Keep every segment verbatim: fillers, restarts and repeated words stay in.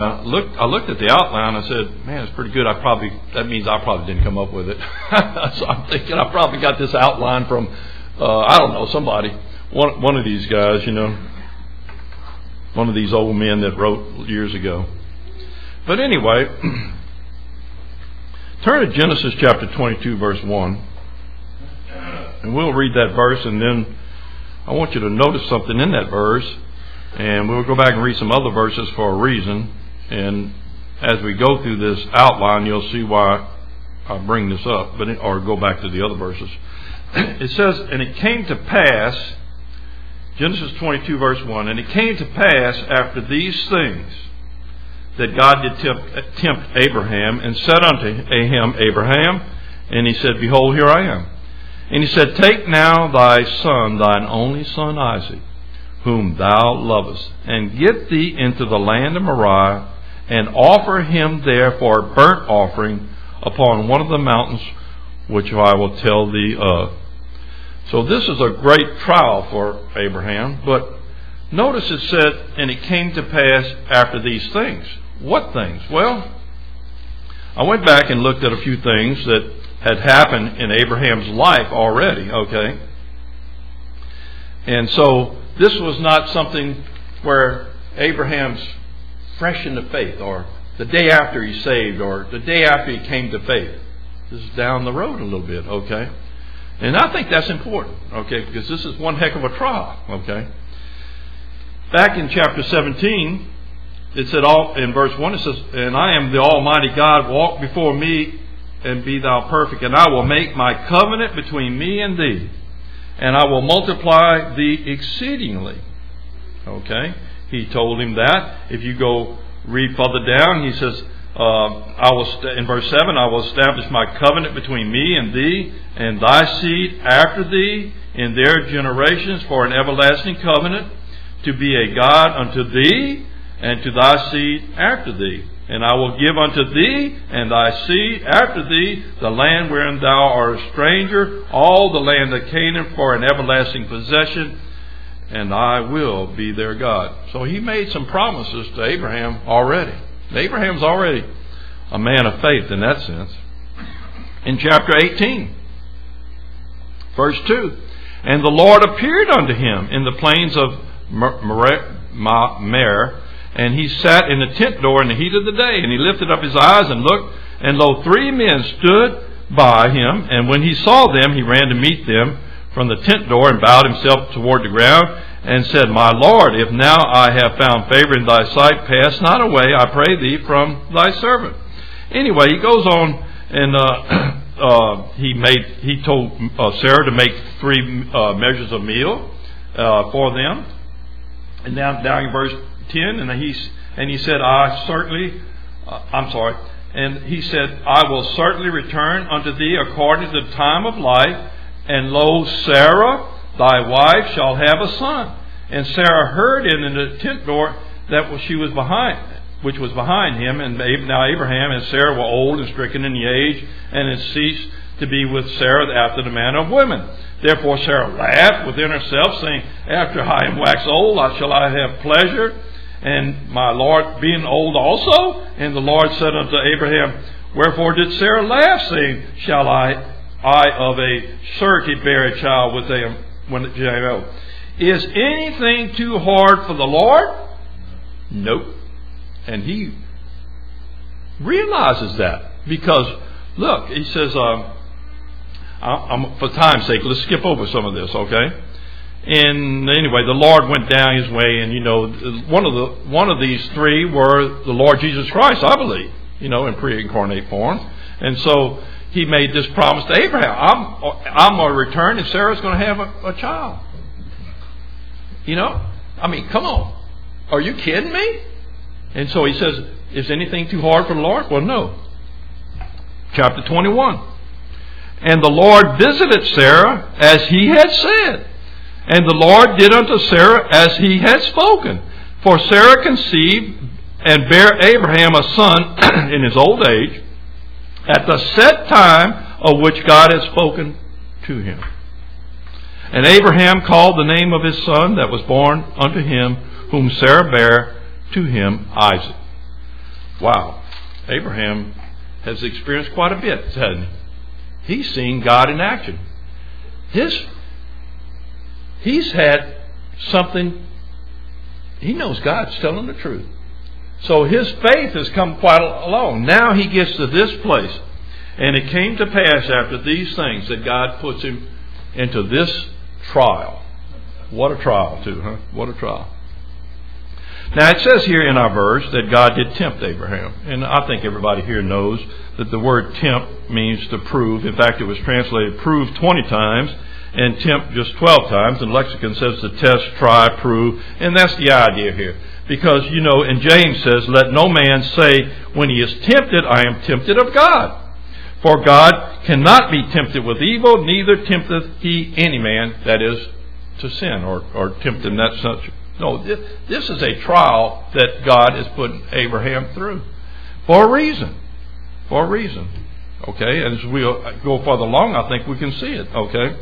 Uh, look, I looked at the outline. I said, "Man, it's pretty good." I probably that means I probably didn't come up with it. So I'm thinking I probably got this outline from uh, I don't know somebody, one one of these guys, you know, one of these old men that wrote years ago. But anyway, turn to Genesis chapter twenty-two, verse one, and we'll read that verse, and then I want you to notice something in that verse, and we'll go back and read some other verses for a reason. And as we go through this outline, you'll see why I bring this up, but it, or go back to the other verses. It says, "And it came to pass," Genesis twenty-two, verse one, "and it came to pass after these things that God did tempt, tempt Abraham, and said unto him, Abraham, and he said, Behold, here I am. And he said, Take now thy son, thine only son Isaac, whom thou lovest, and get thee into the land of Moriah, and offer him there for a burnt offering upon one of the mountains which I will tell thee of." So this is a great trial for Abraham, but notice it said, "And it came to pass after these things." What things? Well, I went back and looked at a few things that had happened in Abraham's life already, okay? And so this was not something where Abraham's fresh in the faith, or the day after he's saved, or the day after he came to faith. This is down the road a little bit, okay? And I think that's important, okay, because this is one heck of a trial, okay? Back in chapter seventeen, it said all in verse one, it says, "And I am the Almighty God, walk before me and be thou perfect, and I will make my covenant between me and thee, and I will multiply thee exceedingly." Okay? He told him that. If you go read further down, he says, uh, I will st- in verse seven, "I will establish my covenant between me and thee, and thy seed after thee, in their generations, for an everlasting covenant, to be a God unto thee, and to thy seed after thee. And I will give unto thee and thy seed after thee the land wherein thou art a stranger, all the land of Canaan, for an everlasting possession, and I will be their God." So he made some promises to Abraham already. Abraham's already a man of faith in that sense. In chapter eighteen, verse two, "And the Lord appeared unto him in the plains of Mamre, and he sat in the tent door in the heat of the day. And he lifted up his eyes and looked, and lo, three men stood by him. And when he saw them, he ran to meet them from the tent door, and bowed himself toward the ground, and said, My Lord, if now I have found favor in thy sight, pass not away, I pray thee, from thy servant." Anyway, he goes on, and uh, uh, he made he told uh, Sarah to make three uh, measures of meal uh, for them. And down down in verse ten, and he and he said, "I certainly, uh, I'm sorry." And he said, "I will certainly return unto thee according to the time of life. And lo, Sarah, thy wife, shall have a son." And Sarah heard in, in the tent door that she was behind, which was behind him. And now Abraham and Sarah were old and stricken in the age, and had ceased to be with Sarah after the manner of women. Therefore Sarah laughed within herself, saying, "After I am waxed old, shall I have pleasure, and my Lord being old also?" And the Lord said unto Abraham, "Wherefore did Sarah laugh, saying, Shall I, I of a surety bear a child with a when it Is anything too hard for the Lord?" Nope. And he realizes that, because look, he says, um, I'm, for time's sake, let's skip over some of this, okay? And anyway, the Lord went down his way, and you know, one of the one of these three were the Lord Jesus Christ, I believe, you know, in pre-incarnate form. And so he made this promise to Abraham: I'm I'm going to return, and Sarah's going to have a, a child. You know, I mean, come on, are you kidding me? And so he says, "Is anything too hard for the Lord?" Well, no. Chapter twenty-one. "And the Lord visited Sarah as he had said. And the Lord did unto Sarah as he had spoken. For Sarah conceived and bare Abraham a son in his old age, at the set time of which God had spoken to him. And Abraham called the name of his son that was born unto him, whom Sarah bare, to him Isaac." Wow. Abraham has experienced quite a bit, hasn't he? He's seen God in action. His, he's had something, he knows God's telling the truth. So his faith has come quite along. Now he gets to this place. And it came to pass after these things that God puts him into this trial. What a trial too, huh? What a trial. Now it says here in our verse that God did tempt Abraham. And I think everybody here knows that the word tempt means to prove. In fact, it was translated prove twenty times and tempt just twelve times. And lexicon says to test, try, prove. And that's the idea here. Because, you know, and James says, let no man say when he is tempted, I am tempted of God. For God cannot be tempted with evil, neither tempteth he any man, that is, to sin, or, or tempt him that such. No, this, this is a trial that God is putting Abraham through. For a reason. For a reason. Okay, and as we go further along, I think we can see it. Okay.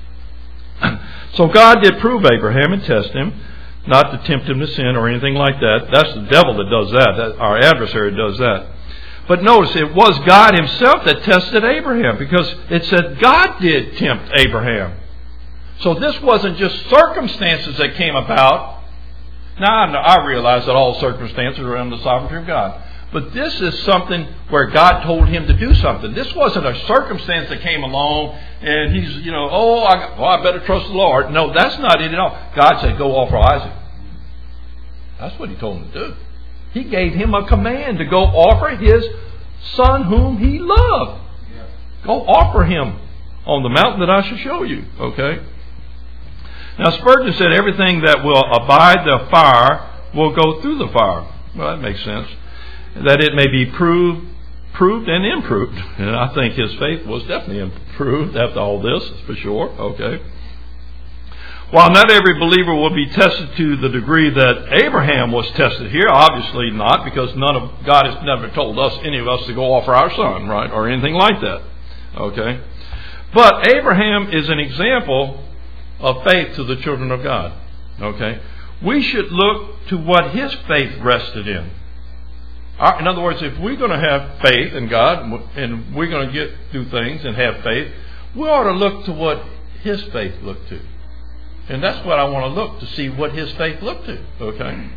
So God did prove Abraham and test him, not to tempt him to sin or anything like that. That's the devil that does that. that our adversary does that. But notice, it was God himself that tested Abraham, because it said God did tempt Abraham. So this wasn't just circumstances that came about. Now, I realize that all circumstances are under the sovereignty of God. But this is something where God told him to do something. This wasn't a circumstance that came along and he's, you know, oh, I, well, I better trust the Lord. No, that's not it at all. God said, go offer Isaac. That's what he told him to do. He gave him a command to go offer his son whom he loved. Go offer him on the mountain that I shall show you. Okay? Now Spurgeon said everything that will abide the fire will go through the fire. Well, that makes sense. That it may be proved, proved and improved. And I think his faith was definitely improved after all this, for sure. Okay. While not every believer will be tested to the degree that Abraham was tested here, obviously not, because none of God has never told us, any of us, to go offer our son, right, or anything like that. Okay. But Abraham is an example of faith to the children of God. Okay. We should look to what his faith rested in. In other words, if we're going to have faith in God and we're going to get through things and have faith, we ought to look to what his faith looked to. And that's what I want to look to see what his faith looked to. Okay.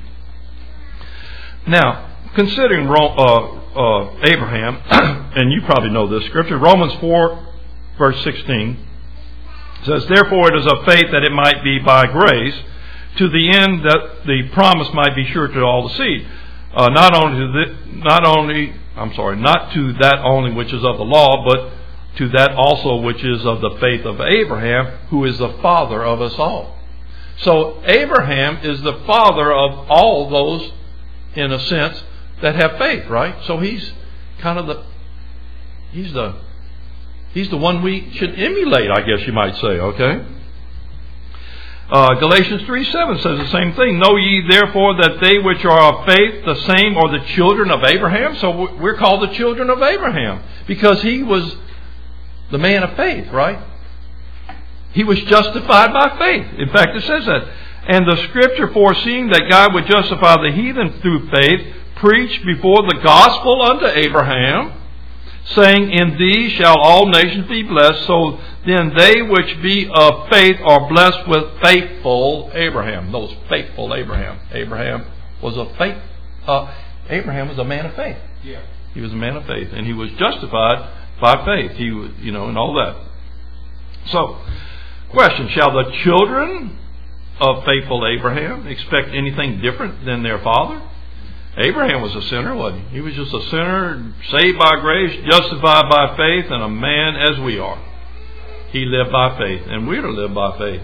Now, considering uh, uh, Abraham, and you probably know this scripture, Romans four, verse sixteen, says, therefore it is of faith that it might be by grace, to the end that the promise might be sure to all the seed. Uh, not only to the, not only, I'm sorry, not to that only which is of the law, but to that also which is of the faith of Abraham, who is the father of us all. So Abraham is the father of all those, in a sense, that have faith, right? So he's kind of the, he's the, he's the one we should emulate, I guess you might say, okay? Uh, Galatians three seven says the same thing. Know ye therefore that they which are of faith, the same are the children of Abraham. So we're called the children of Abraham because he was the man of faith, right? He was justified by faith. In fact, it says that. And the scripture, foreseeing that God would justify the heathen through faith, preached before the gospel unto Abraham, saying, in thee shall all nations be blessed. So then they which be of faith are blessed with faithful Abraham. Those faithful Abraham. Abraham was a faith. Uh, Abraham was a man of faith. Yeah. He was a man of faith, and he was justified by faith. He was, you know, and all that. So, question: shall the children of faithful Abraham expect anything different than their father? Abraham was a sinner, wasn't he? He was just a sinner, saved by grace, justified by faith, and a man as we are. He lived by faith, and we're to live by faith.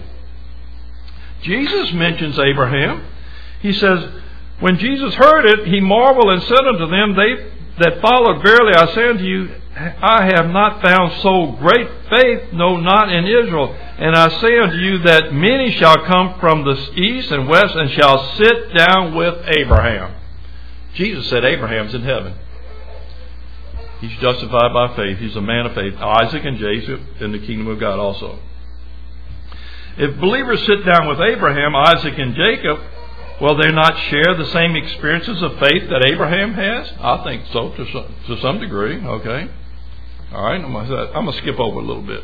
Jesus mentions Abraham. He says, when Jesus heard it, he marveled and said unto them, they that followed, verily I say unto you, I have not found so great faith, no, not in Israel. And I say unto you that many shall come from the east and west and shall sit down with Abraham. Jesus said Abraham's in heaven. He's justified by faith. He's a man of faith. Isaac and Jacob in the kingdom of God also. If believers sit down with Abraham, Isaac, and Jacob, Will they not share the same experiences of faith that Abraham has? I think so, to some, to some degree. Okay. All right. I'm going to I'm going to skip over a little bit.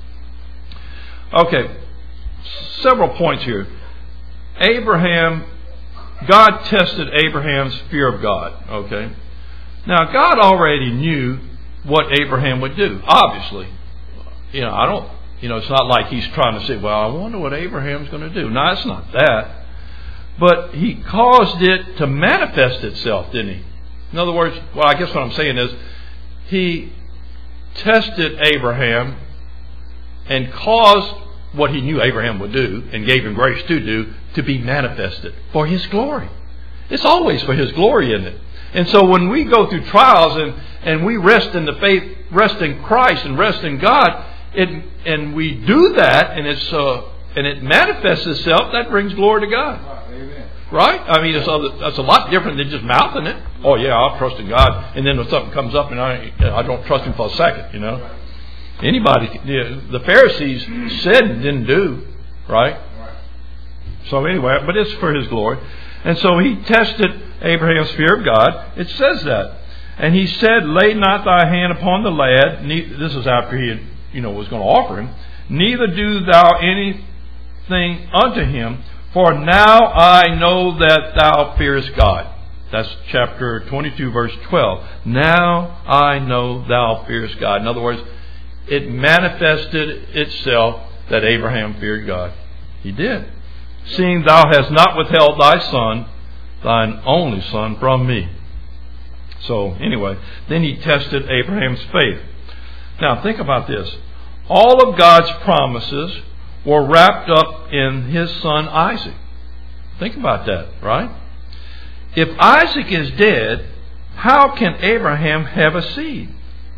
Okay. Several points here. Abraham, God tested Abraham's fear of God. Okay. Now, God already knew what Abraham would do. Obviously. You know, I don't, you know, it's not like he's trying to say, well, I wonder what Abraham's going to do. No, it's not that. But he caused it to manifest itself, didn't he? In other words, well, I guess what I'm saying is he tested Abraham and caused what he knew Abraham would do and gave him grace to do to be manifested for his glory. It's always for his glory, isn't it? And so when we go through trials and, and we rest in the faith, rest in Christ and rest in God, it, and we do that and it's uh, and it manifests itself, that brings glory to God. Right? I mean, it's a, that's a lot different than just mouthing it. Oh, yeah, I'll trust in God. And then when something comes up and I I don't trust Him for a second, you know. Anybody, the Pharisees said and didn't do. Right? So anyway, but it's for His glory. And so He tested Abraham's fear of God. It says that. And He said, lay not thy hand upon the lad. This is after He had, you know, was going to offer him. Neither do thou anything unto him. For now I know that thou fearest God. That's chapter twenty-two, verse twelve. Now I know thou fearest God. In other words, it manifested itself that Abraham feared God. He did. Seeing thou hast not withheld thy son, thine only son, from me. So anyway, then he tested Abraham's faith. Now think about this. All of God's promises were wrapped up in his son Isaac. Think about that, right? If Isaac is dead, how can Abraham have a seed?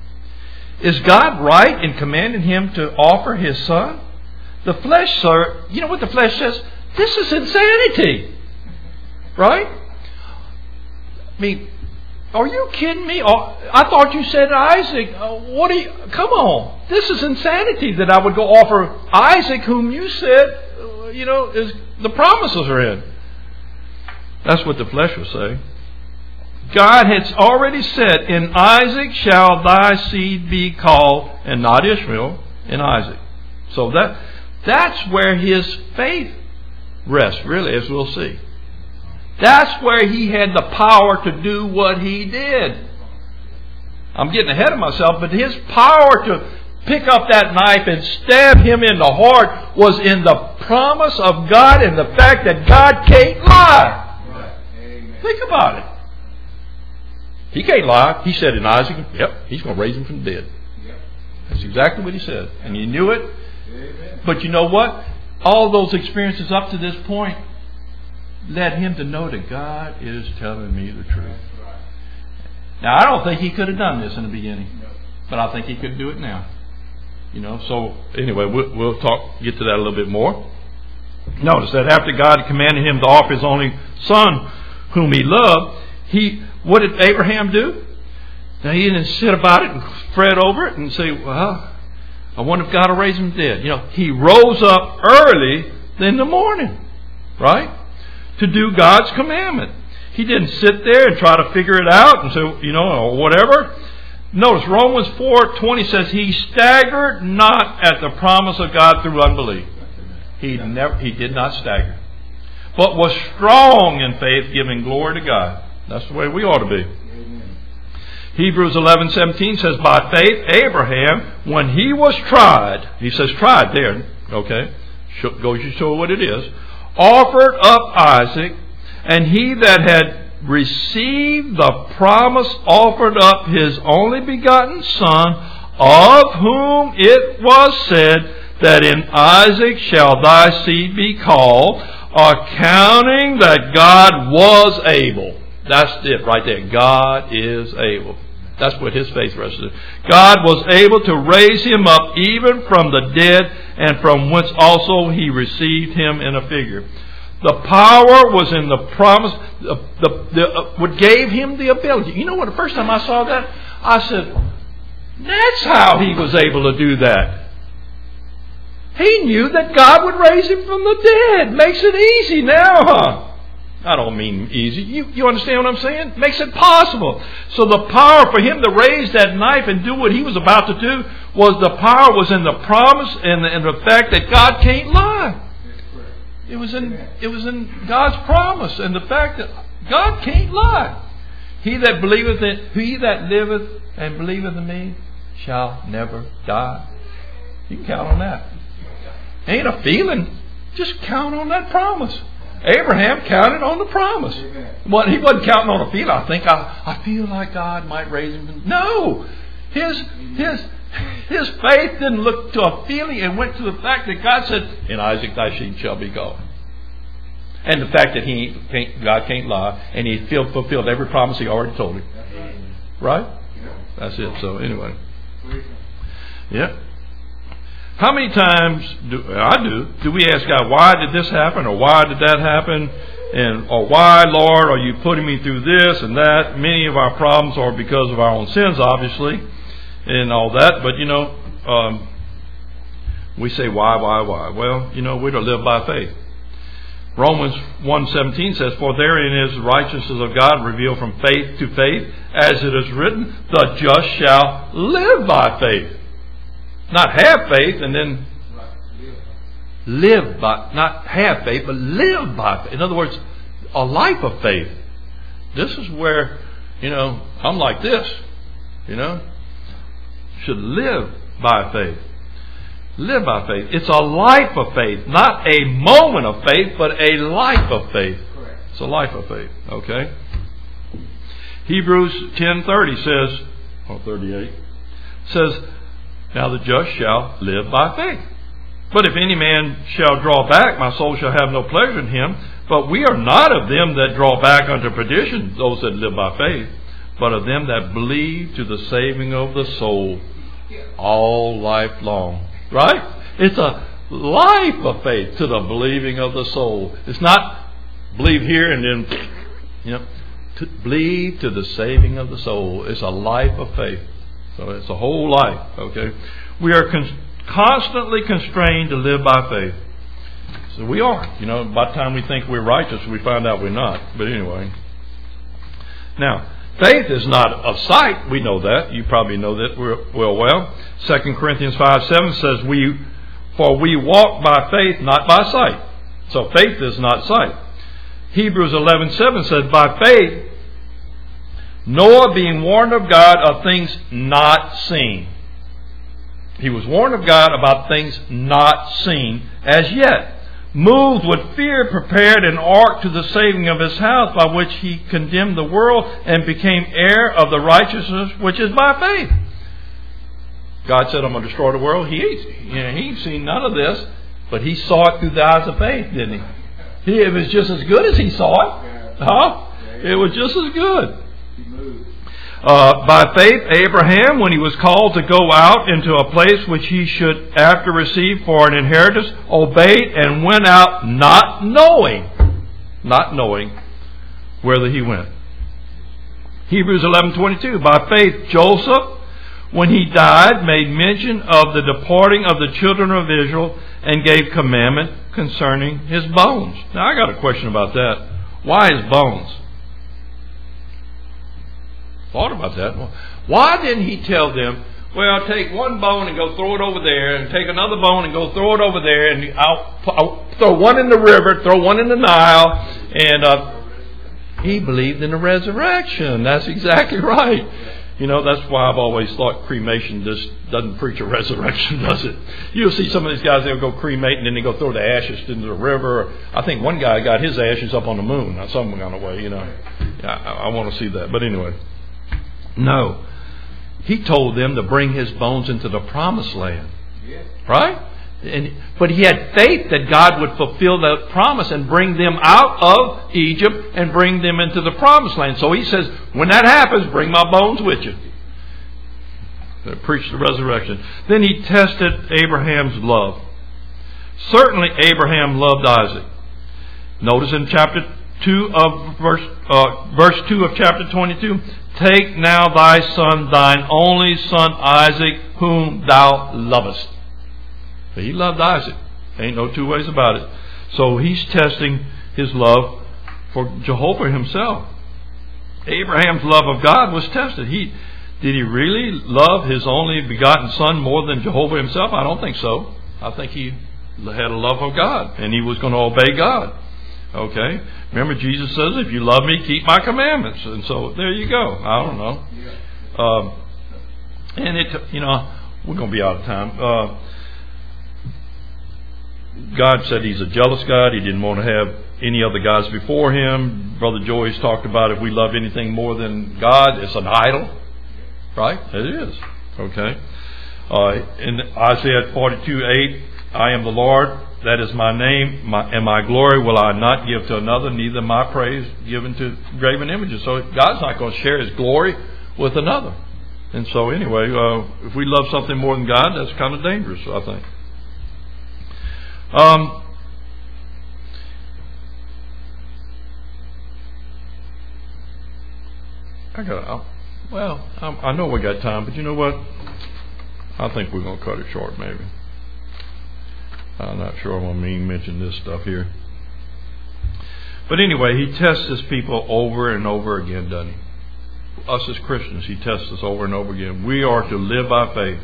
Is God right in commanding him to offer his son? The flesh, sir, you know what the flesh says? This is insanity. Right? I mean, are you kidding me? I thought you said Isaac. What are you? Come on. This is insanity that I would go offer Isaac, whom you said, you know, is the promises are in. That's what the flesh was saying. God has already said, in Isaac shall thy seed be called, and not Ishmael, in Isaac. So that that's where his faith rests, really, as we'll see. That's where he had the power to do what he did. I'm getting ahead of myself, but his power to pick up that knife and stab him in the heart was in the promise of God and the fact that God can't lie. Think about it. He can't lie. He said in Isaac, yep, he's going to raise him from the dead. That's exactly what he said. And he knew it. But you know what? All those experiences up to this point led him to know that God is telling me the truth. Now, I don't think he could have done this in the beginning, but I think he could do it now. You know, so anyway, we'll, we'll talk, get to that a little bit more. Notice that after God commanded him to offer his only son, whom he loved, he, what did Abraham do? Now, he didn't sit about it and fret over it and say, well, I wonder if God will raise him dead. You know, he rose up early in the morning, right? To do God's commandment. He didn't sit there and try to figure it out and say, you know, or whatever. Notice Romans four twenty says he staggered not at the promise of God through unbelief. He never, he did not stagger, but was strong in faith, giving glory to God. That's the way we ought to be. Hebrews eleven seventeen says, by faith Abraham, when he was tried, he says tried there, okay, goes to show what it is, offered up Isaac, and he that had received the promise offered up his only begotten son, of whom it was said that in Isaac shall thy seed be called, accounting that God was able. That's it right there. God is able. That's what his faith rested. God was able to raise him up even from the dead, and from whence also he received him in a figure. The power was in the promise, the, the, the, uh, what gave him the ability. You know what, the first time I saw that, I said, that's how he was able to do that. He knew that God would raise him from the dead. Makes it easy now, huh? I don't mean easy. You, you understand what I'm saying? Makes it possible. So the power for him to raise that knife and do what he was about to do was the power was in the promise and the, and the fact that God can't lie. It was in it was in God's promise and the fact that God can't lie. He that believeth in, he that liveth and believeth in me shall never die. You can count on that. Ain't a feeling. Just count on that promise. Abraham counted on the promise. What he wasn't counting on a feeling. I think I, I feel like God might raise him. No, his his his faith didn't look to a feeling. It went to the fact that God said, "In Isaac thy seed shall be called," and the fact that he can't, God can't lie, and he fulfilled every promise he already told him. Right? That's it. So anyway, yeah. How many times do I do? Do we ask God, why did this happen, or why did that happen, and or why, Lord, are you putting me through this and that? Many of our problems are because of our own sins, obviously, and all that. But you know, um, we say why, why, why? Well, you know, we're to live by faith. Romans one seventeen says, "For therein is the righteousness of God revealed from faith to faith, as it is written, the just shall live by faith." Not have faith and then live by, not have faith, but live by faith. In other words, a life of faith. This is where, you know, I'm like this, you know, should live by faith. Live by faith. It's a life of faith, not a moment of faith, but a life of faith. It's a life of faith, okay? Hebrews ten thirty says, or thirty-eight, says, "Now the just shall live by faith. But if any man shall draw back, my soul shall have no pleasure in him. But we are not of them that draw back unto perdition, those that live by faith, but of them that believe to the saving of the soul, all life long." Right? It's a life of faith to the believing of the soul. It's not believe here and then, you know, to believe to the saving of the soul. It's a life of faith. So it's a whole life, okay? We are con- constantly constrained to live by faith. So we are. You know, by the time we think we're righteous, we find out we're not. But anyway. Now, faith is not of sight. We know that. You probably know that well, well. Second Corinthians five seven says, "We, for we walk by faith, not by sight." So faith is not sight. Hebrews eleven seven says, "By faith, Noah being warned of God of things not seen." He was warned of God about things not seen as yet. "Moved with fear, prepared an ark to the saving of his house, by which he condemned the world and became heir of the righteousness which is by faith." God said, "I'm going to destroy the world." He ain't, you know, he ain't seen none of this, but he saw it through the eyes of faith, didn't he? he it was just as good as he saw it. Huh? It was just as good. Uh, by faith, Abraham, when he was called to go out into a place which he should after receive for an inheritance, obeyed and went out not knowing, not knowing whither he went. Hebrews eleven twenty-two. By faith, Joseph, when he died, made mention of the departing of the children of Israel and gave commandment concerning his bones. Now, I got a question about that. Why his bones? Thought about that. Why didn't he tell them, well, take one bone and go throw it over there, and take another bone and go throw it over there, and I'll, I'll throw one in the river, throw one in the Nile, and uh, he believed in the resurrection. That's exactly right. You know, that's why I've always thought cremation just doesn't preach a resurrection, does it? You'll see some of these guys, they'll go cremate and then they go throw the ashes into the river. I think one guy got his ashes up on the moon, some kind of way, you know. I, I want to see that. But anyway. No. He told them to bring his bones into the promised land. Right? And, but he had faith that God would fulfill that promise and bring them out of Egypt and bring them into the promised land. So he says, when that happens, bring my bones with you. They preached the resurrection. Then he tested Abraham's love. Certainly Abraham loved Isaac. Notice in chapter two of verse uh, verse two of chapter twenty-two, take now thy son, thine only son Isaac, whom thou lovest. So he loved Isaac. Ain't no two ways about it. So he's testing his love for Jehovah himself. Abraham's love of God was tested. He did he really love his only begotten son more than Jehovah himself? I don't think so. I think he had a love of God, and he was going to obey God. Okay? Remember, Jesus says, if you love me, keep my commandments. And so, there you go. I don't know. Um, and it, you know, we're going to be out of time. Uh, God said he's a jealous God. He didn't want to have any other gods before him. Brother Joyce talked about if we love anything more than God, it's an idol. Right? It is. Okay? Uh, in Isaiah forty-two eight, I am the Lord, that is my name, my, and my glory will I not give to another, neither my praise given to graven images. So God's not going to share his glory with another. And so anyway, uh, if we love something more than God, that's kind of dangerous, I think. Um, I got, well, I, I know we got time, but you know what? I think we're going to cut it short, maybe. I'm not sure when me mention this stuff here. But anyway, he tests his people over and over again, doesn't he? Us as Christians, he tests us over and over again. We are to live by faith.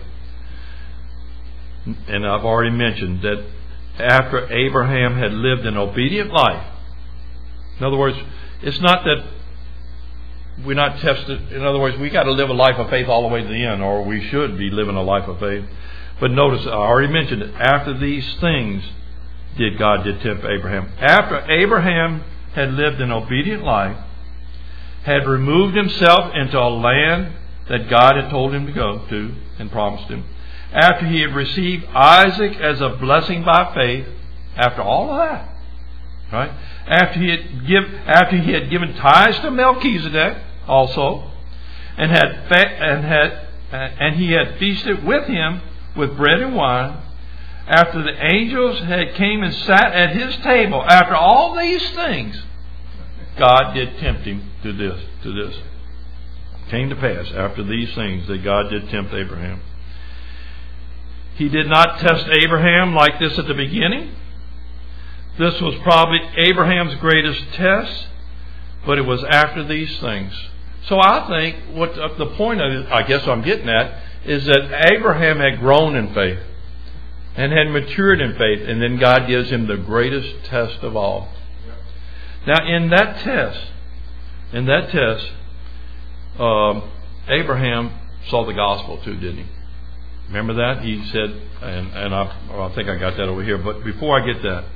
And I've already mentioned that after Abraham had lived an obedient life, in other words, it's not that we're not tested. In other words, we got to live a life of faith all the way to the end, or we should be living a life of faith. But notice, I already mentioned it. After these things, did God did tempt Abraham. After Abraham had lived an obedient life, had removed himself into a land that God had told him to go to and promised him, after he had received Isaac as a blessing by faith, after all of that, right? After he had give, after he had given tithes to Melchizedek also, and had fa- and had and he had feasted with him with bread and wine, after the angels had came and sat at his table, after all these things, God did tempt him to this, to this. Came to pass after these things that God did tempt Abraham. He did not test Abraham like this at the beginning. This was probably Abraham's greatest test, but it was after these things. So I think what the point of it, I guess I'm getting at, is that Abraham had grown in faith and had matured in faith, and then God gives him the greatest test of all. Now, in that test, in that test, um, Abraham saw the gospel too, didn't he? Remember that? He said, and, and I, I think I got that over here, but before I get that,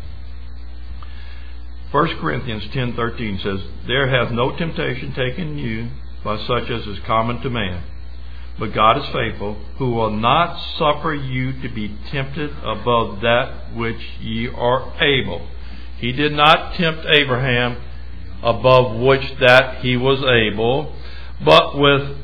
First Corinthians ten thirteen says, there hath no temptation taken you by such as is common to man. But God is faithful, who will not suffer you to be tempted above that which ye are able. He did not tempt Abraham above which that he was able, but with,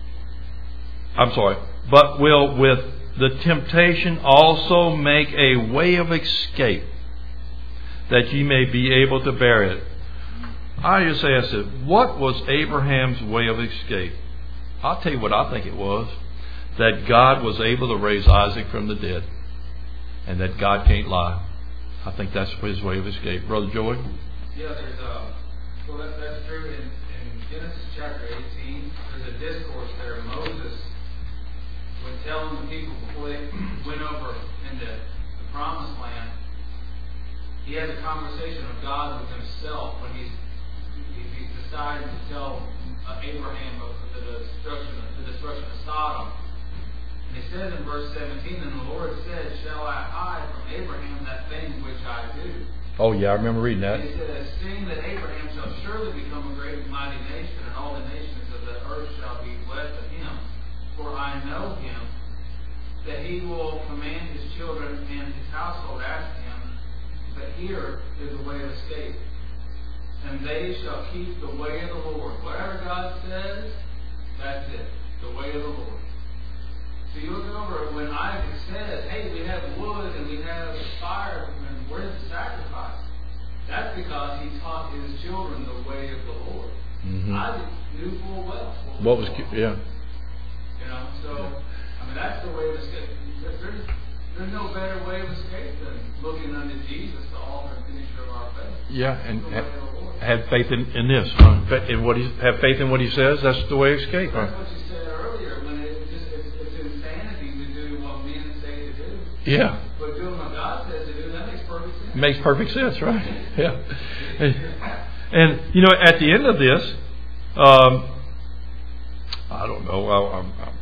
I'm sorry, but will with the temptation also make a way of escape, that ye may be able to bear it. I just asked it, what was Abraham's way of escape? I'll tell you what I think it was. That God was able to raise Isaac from the dead. And that God can't lie. I think that's his way of escape. Brother Joey? Yeah, there's a, well that, that's true. In, in Genesis chapter eighteen, there's a discourse there. Moses was telling the people before they went over into the promised land, he had a conversation of God with himself when he's, he's deciding to tell uh, Abraham of the destruction, the destruction of Sodom. And he says in verse seventeen, and the Lord said, shall I hide from Abraham that thing which I do? Oh yeah, I remember reading that. And he said, seeing that Abraham shall surely become a great and mighty nation, and all the nations of the earth shall be blessed of him. For I know him, that he will command his children and his household after him. But here is the way of escape. And they shall keep the way of the Lord. Whatever God says, that's it. The way of the Lord. So you look over when Isaac says, hey, we have wood and we have fire, and where's the sacrifice? That's because he taught his children the way of the Lord. Mm-hmm. Isaac knew full well what was, yeah. You know, so, I mean, that's the way of escape. There's, there's no better way of escape than looking unto Jesus, the author and finisher of our faith. Yeah, and, and had faith in, in this. Huh? In what he have faith in what he says. That's the way to escape. Huh? That's what you said earlier. When it just it's, it's insanity to do what men say to do. Yeah. But doing what God says to do, that makes perfect sense. Makes perfect sense, right? Yeah. And, and you know, at the end of this, um, I don't know. I, I'm, I'm,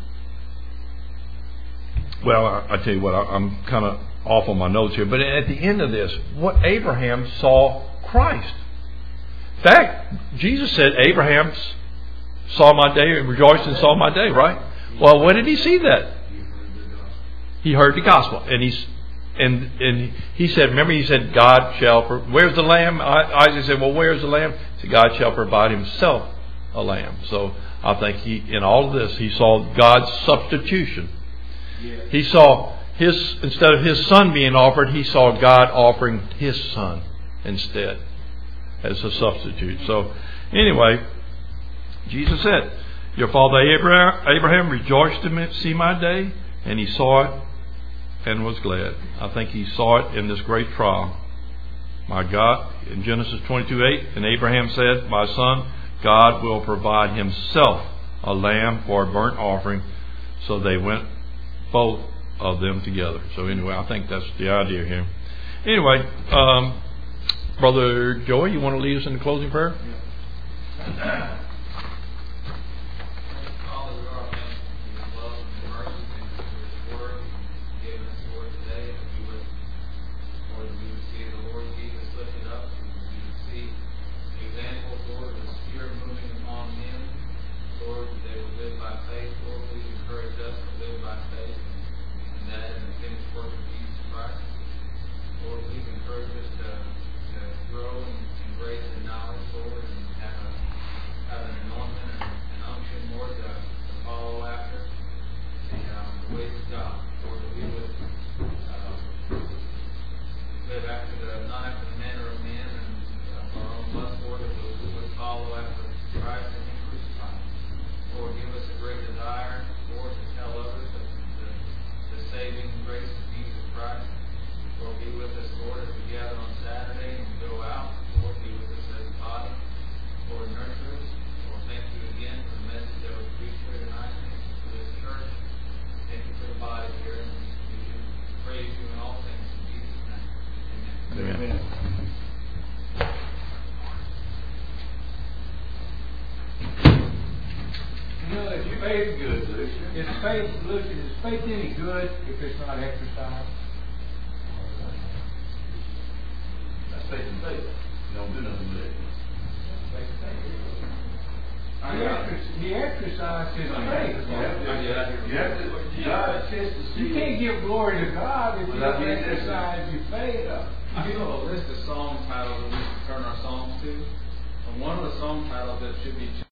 well, I, I tell you what, I, I'm kind of off on my notes here. But at the end of this, what Abraham saw Christ. In fact, Jesus said, Abraham saw my day and rejoiced and saw my day, right? Well, when did he see that? He heard the gospel. And he's and and he said, remember he said, God shall, where's the lamb? Isaac said, well, where's the lamb? He said, God shall provide himself a lamb. So I think he, in all of this, he saw God's substitution. He saw his, instead of his son being offered, he saw God offering his son instead as a substitute. So anyway, Jesus said, your father Abraham, Abraham rejoiced to see my day, and he saw it and was glad. I think he saw it in this great trial. My God, in Genesis twenty-two eight, and Abraham said, my son, God will provide himself a lamb for a burnt offering. So they went both of them together. So anyway, I think that's the idea here. Anyway, um, Brother Joey, you want to lead us in the closing prayer? Yeah. Father, we are thankful for your love and your mercy. Thank you for this word you've given us, Lord, today. That we would, Lord, that we would see the Lord Jesus lifted up. We would see the examples, Lord, of the Spirit moving among men. Lord, that they would live by faith. Lord, please encourage us to live by faith. And that in the finished work of Jesus Christ. Lord, please encourage us to, to grow in, in grace and knowledge, Lord, and have, a, have an anointment and an unction, Lord, to, to follow after the, um, the ways of God. Lord, that we would uh, live after the, not after the manner of men and uh, our own lust, Lord, but we would follow after Christ and Him crucified. Lord, give us a great desire, Lord, to tell others of the, the saving grace of Jesus Christ. Lord, be with us, Lord, as we gather on Saturday and we go out. Lord, be with us as a body. Lord, nurture us. Lord, thank you again for the message that was preached here tonight. Thank you for this church. Thank you for the body here. And we do praise you in all things in Jesus' name. Amen. Amen. You know, is your faith good, Lucian? Is faith, Lucian, is faith any good if it's not exercised? That's faith and faith. You don't do nothing with it. He, exercised, he exercised his faith. You have to, you have to, God says to see. You can't give glory to God if you don't exercise your faith. You know a list of song titles that we should turn our songs to? And one of the song titles that should be